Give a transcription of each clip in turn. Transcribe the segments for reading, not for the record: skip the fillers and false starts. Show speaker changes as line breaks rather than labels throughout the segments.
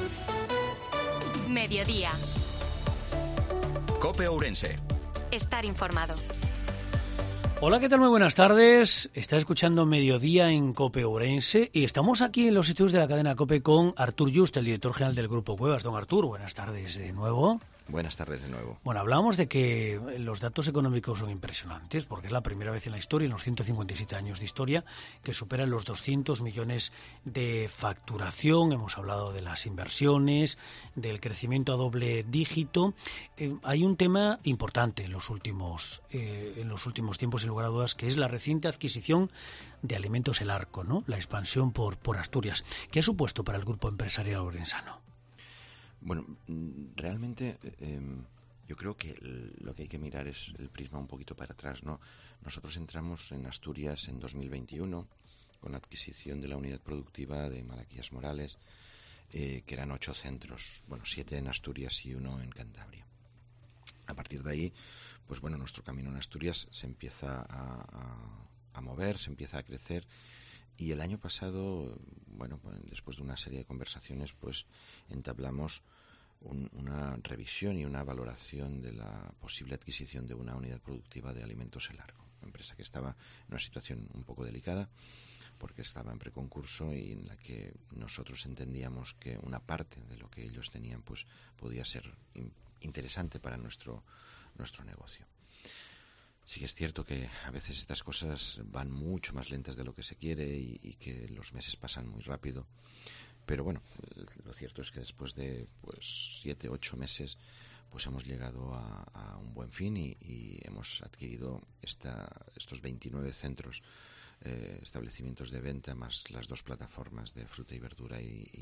Mediodía.
COPE Ourense.
Estar informado.
Hola, ¿qué tal? Muy buenas tardes. Está escuchando Mediodía en COPE Ourense y estamos aquí en los estudios de la cadena COPE con Artur Just, el director general del Grupo Cuevas. Don Artur, buenas tardes de nuevo.
Buenas tardes de nuevo.
Bueno, hablábamos de que los datos económicos son impresionantes porque es la primera vez en la historia, en los 157 años de historia, que superan los 200 millones de facturación. Hemos hablado de las inversiones, del crecimiento a doble dígito. Hay un tema importante en los últimos tiempos, sin lugar a dudas, que es la reciente adquisición de Alimentos El Arco, ¿no? La expansión por Asturias. ¿Qué ha supuesto para el grupo empresarial orensano?
Bueno, realmente yo creo que lo que hay que mirar es el prisma un poquito para atrás, ¿no? Nosotros entramos en Asturias en 2021 con la adquisición de la unidad productiva de Malaquías Morales, que eran 8 centros, 7 en Asturias y 1 en Cantabria. A partir de ahí, pues bueno, nuestro camino en Asturias se empieza a mover, se empieza a crecer. Y el año pasado, después de una serie de conversaciones, pues entablamos una revisión y una valoración de la posible adquisición de una unidad productiva de Alimentos El Arco, una empresa que estaba en una situación un poco delicada porque estaba en preconcurso y en la que nosotros entendíamos que una parte de lo que ellos tenían pues podía ser interesante para nuestro negocio. Sí que es cierto que a veces estas cosas van mucho más lentas de lo que se quiere y que los meses pasan muy rápido. Pero bueno, lo cierto es que después de 7, 8 meses pues hemos llegado a un buen fin y hemos adquirido estos 29 centros, establecimientos de venta, más las 2 plataformas de fruta y verdura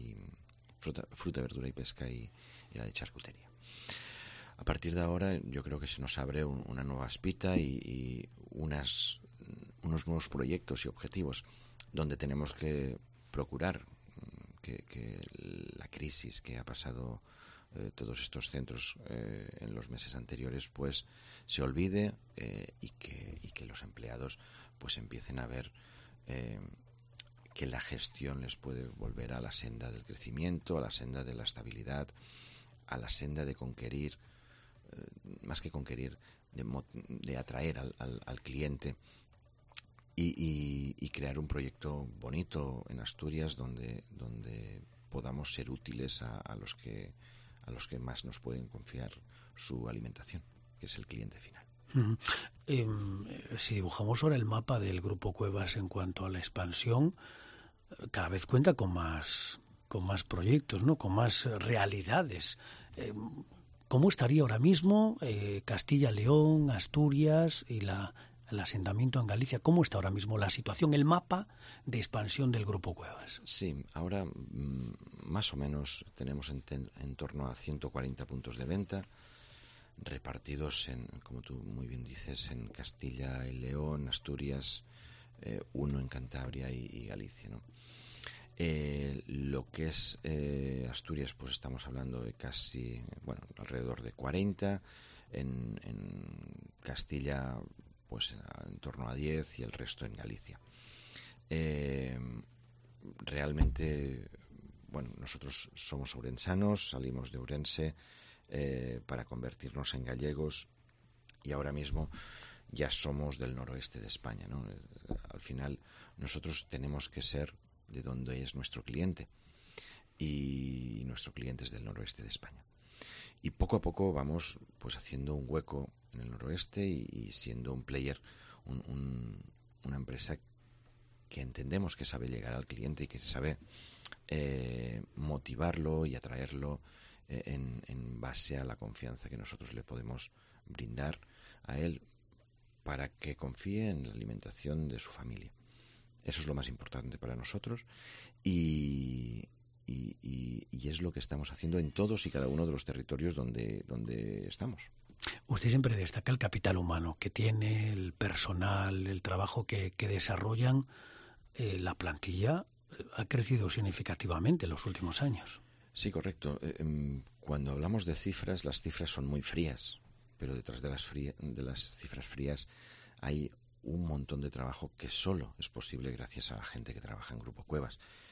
fruta, verdura y pesca y la de charcutería. A partir de ahora yo creo que se nos abre una nueva espita y unos nuevos proyectos y objetivos donde tenemos que procurar que la crisis que ha pasado todos estos centros en los meses anteriores pues se olvide y que los empleados pues empiecen a ver que la gestión les puede volver a la senda del crecimiento, a la senda de la estabilidad, a la senda de conquerir, más que conquerir, de atraer al cliente y crear un proyecto bonito en Asturias donde podamos ser útiles a los que más nos pueden confiar su alimentación, que es el cliente final.
Si dibujamos ahora el mapa del Grupo Cuevas en cuanto a la expansión, cada vez cuenta con más proyectos, ¿no? Con más realidades. ¿Cómo estaría ahora mismo Castilla, León, Asturias y el asentamiento en Galicia? ¿Cómo está ahora mismo la situación, el mapa de expansión del Grupo Cuevas?
Sí, ahora más o menos tenemos en torno a 140 puntos de venta repartidos como tú muy bien dices, en Castilla y León, Asturias, 1 en Cantabria y Galicia, ¿no? Lo que es Asturias, pues estamos hablando de casi, alrededor de 40, en Castilla, pues en torno a 10 y el resto en Galicia. Realmente, nosotros somos ourensanos, salimos de Ourense para convertirnos en gallegos y ahora mismo ya somos del noroeste de España, ¿no? Al final nosotros tenemos que ser de donde es nuestro cliente y nuestro cliente es del noroeste de España y poco a poco vamos pues haciendo un hueco en el noroeste y siendo un player, una empresa que entendemos que sabe llegar al cliente y que sabe motivarlo y atraerlo en base a la confianza que nosotros le podemos brindar a él para que confíe en la alimentación de su familia. Eso es lo más importante para nosotros y es lo que estamos haciendo en todos y cada uno de los territorios donde estamos.
Usted siempre destaca el capital humano que tiene, el personal, el trabajo que desarrollan. La plantilla ha crecido significativamente en los últimos años.
Sí, correcto. Cuando hablamos de cifras, las cifras son muy frías, pero detrás de las cifras frías hay un montón de trabajo que solo es posible gracias a la gente que trabaja en Grupo Cuevas.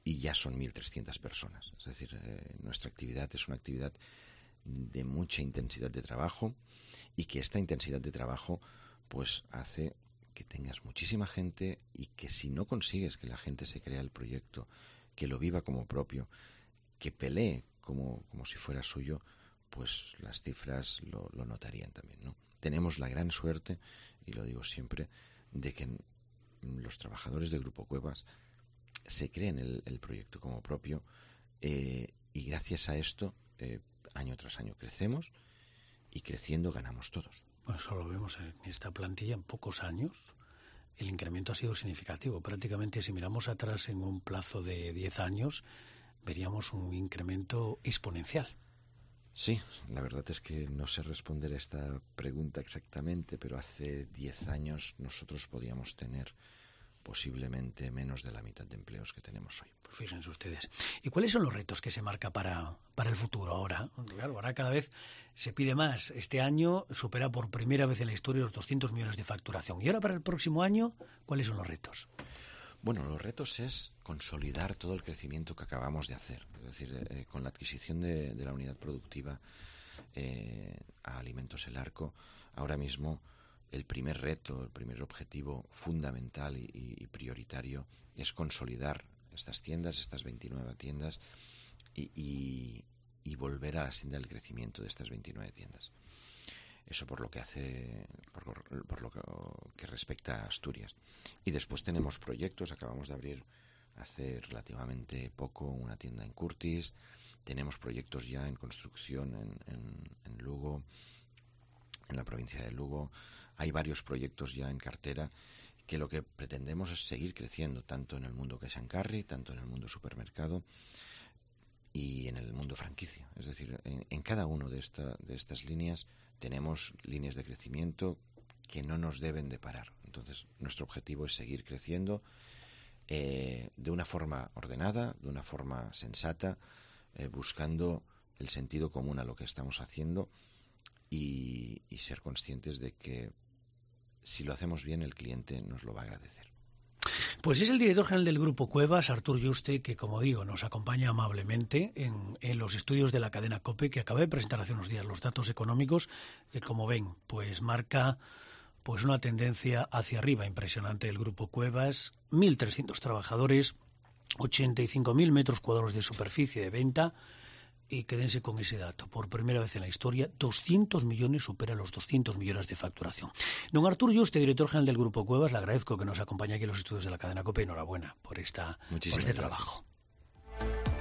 y ya son 1.300 personas. Es decir, nuestra actividad es una actividad de mucha intensidad de trabajo, y que esta intensidad de trabajo pues hace que tengas muchísima gente, y que si no consigues que la gente se crea el proyecto, que lo viva como propio, que pelee como si fuera suyo, pues las cifras lo notarían también, ¿no? Tenemos la gran suerte, y lo digo siempre, de que los trabajadores de Grupo Cuevas se creen el proyecto como propio, y gracias a esto, año tras año crecemos, y creciendo ganamos todos.
Bueno, eso lo vemos en esta plantilla. En pocos años el incremento ha sido significativo. Prácticamente, si miramos atrás en un plazo de 10 años, veríamos un incremento exponencial.
Sí, la verdad es que no sé responder a esta pregunta exactamente, pero hace 10 años nosotros podíamos tener posiblemente menos de la mitad de empleos que tenemos hoy.
Pues fíjense ustedes. ¿Y cuáles son los retos que se marca para el futuro ahora? Claro, ahora cada vez se pide más. Este año supera por primera vez en la historia los 200 millones de facturación. Y ahora para el próximo año, ¿cuáles son los retos?
Bueno, los retos es consolidar todo el crecimiento que acabamos de hacer. Es decir, con la adquisición de la unidad productiva a Alimentos El Arco, ahora mismo el primer reto, el primer objetivo fundamental y prioritario es consolidar estas tiendas, estas 29 tiendas, y volver a la senda del crecimiento de estas 29 tiendas. Eso por lo que respecta a Asturias. Y después tenemos proyectos. Acabamos de abrir hace relativamente poco una tienda en Curtis. Tenemos proyectos ya en construcción en Lugo, en la provincia de Lugo. Hay varios proyectos ya en cartera, que lo que pretendemos es seguir creciendo, tanto en el mundo cash and carry, tanto en el mundo supermercado y en el mundo franquicia. Es decir, en cada uno de estas líneas tenemos líneas de crecimiento que no nos deben de parar. Entonces, nuestro objetivo es seguir creciendo de una forma ordenada, de una forma sensata, buscando el sentido común a lo que estamos haciendo, y ser conscientes de que si lo hacemos bien, el cliente nos lo va a agradecer.
Pues es el director general del Grupo Cuevas, Artur Yuste, que, como digo, nos acompaña amablemente en los estudios de la cadena COPE, que acabé de presentar hace unos días los datos económicos, que, como ven, pues marca pues una tendencia hacia arriba impresionante del Grupo Cuevas. 1.300 trabajadores, 85.000 metros cuadrados de superficie de venta. Y quédense con ese dato. Por primera vez en la historia, 200 millones supera los 200 millones de facturación. Don Artur Yuste, director general del Grupo Cuevas, le agradezco que nos acompañe aquí en los estudios de la cadena COPE. Enhorabuena por este trabajo.